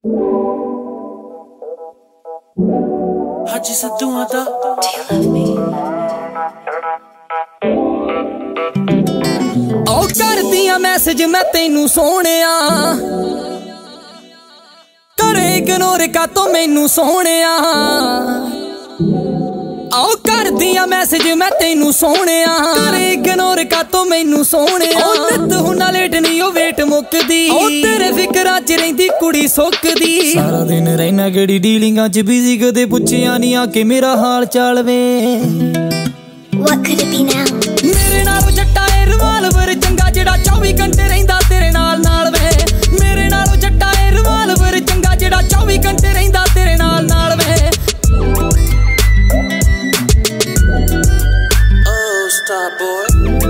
Haji Sadhu Ada. Do you love me? ਉਹ ਕਰਦੀਆਂ message ਮੈਂ ਤੈਨੂੰ ਸੋਹਣਿਆ, ਕਰੇ ਇਗਨੋਰ ਕਾਤੋਂ ਮੈਨੂੰ ਸੋਹਣਿਆ। ਉਹ ਕਰਦੀਆਂ ਮੈਸੇਜ ਮੈਂ ਤੈਨੂੰ ਸੋਹਣਿਆ, ਕਰੇ ਇਗਨੋਰ ਕਾਤੋਂ ਮੈਨੂੰ ਸੋਹਣਿਆ। ਉਹ ਨਿੱਤ ਹੁਣਾ ਲੇਟ ਨਹੀਂ ਉਹ ਵੇਟ ਮੁੱਕਦੀ, ਉਹ ਤੇਰੇ ਫਿਕਰਾਂ 'ਚ ਰਹਿੰਦੀ ਕੁੜੀ ਸੁੱਕਦੀ। ਸਾਰਾ ਦਿਨ ਰਹਿਣਾ ਕਿਹੜੀ ਡੀਲਿੰਗਾਂ 'ਚ ਬਿਜ਼ੀ, ਕਦੇ ਪੁੱਛਿਆ ਨਹੀਂ ਆ ਕੇ ਮੇਰਾ ਹਾਲ ਚਾਲ ਵੇ। What could it be now? ਮੇਰੇ ਨਾਲੋਂ ਜੱਟਾ ਏ ਰਿਵਾਲਵਰ ਚੰਗਾ, ਜਿਹੜਾ 24 ਘੰਟੇ ਰਹਿੰਦਾ ਤੇਰੇ ਨਾਲ ਨਾਲ ਵੇ। ਮੇਰੇ ਨਾਲੋਂ ਜੱਟਾ ਏ ਰਿਵਾਲਵਰ ਚੰਗਾ, ਜਿਹੜਾ 24 ਘੰਟੇ ਰਹਿੰਦਾ ਤੇਰੇ ਨਾਲ ਨਾਲ ਵੇ। Oh, stop, boy.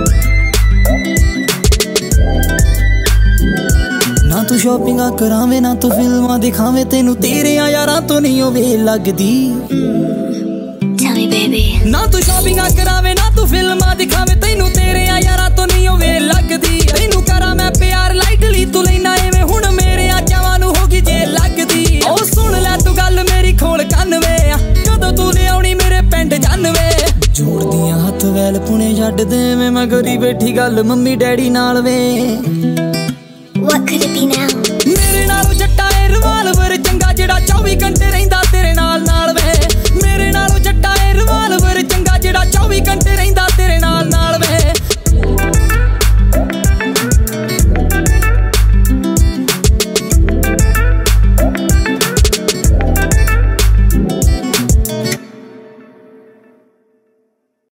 ਨਾ ਤੂੰ ਸ਼ਾਪਿੰਗਾਂ ਕਰਾਵੇਂ, ਨਾ ਤੂੰ ਫਿਲਮਾਂ ਦਿਖਾਵੇਂ, ਤੈਨੂੰ ਤੇਰਿਆਂ ਯਾਰਾਂ ਤੋਂ ਨਹੀਂ ਉਹ ਵੇਲ ਲੱਗਦੀ। Tell me, baby. ਨਾ ਤੂੰ ਸ਼ਾਪਿੰਗਾਂ ਕਰਾਵੇਂ, ਨਾ ਤੂੰ ਫਿਲਮਾਂ ਦਿਖਾਵੇਂ, ਤੈਨੂੰ ਤੇਰਿਆਂ ਯਾਰਾਂ ਤੋਂ ਨਹੀਂ ਉਹ ਵੇਲ ਲੱਗਦੀ। ਤੈਨੂੰ ਕਰਾਂ ਮੈਂ ਪਿਆਰ ਲਾਈਟਲੀ, ਤੂੰ ਲੈਣਾ ਐਵੇਂ ਹੁਣ ਮੇਰਿਆਂ ਚਾਵਾਂ ਨੂੰ ਹੋ ਗਈ ਜੇ ਲੱਗਦੀ। ਉਹ ਸੁਣ ਲੈ ਤੂੰ ਗੱਲ ਮੇਰੀ ਖੋਲ ਕੰਨ ਵੇ, ਕਦੋਂ ਤੂੰ ਲਿਆਉਣੀ ਮੇਰੇ ਪਿੰਡ ਜੰਨ ਵੇ। ਜੋੜਦੀਆਂ ਹੱਥ ਵੈਲ ਪੁਣੇ ਛੱਡ ਦੇਵੇਂ, ਮੈਂ ਕਰੀ ਬੈਠੀ ਗੱਲ ਮੰਮੀ ਡੈਡੀ ਨਾਲ ਵੇ। What could it be now? ਮੇਰੇ ਨਾਲੋਂ ਜੱਟਾ ਏ ਰਿਵਾਲਵਰ ਚੰਗਾ, ਜਿਹੜਾ 24 ਘੰਟੇ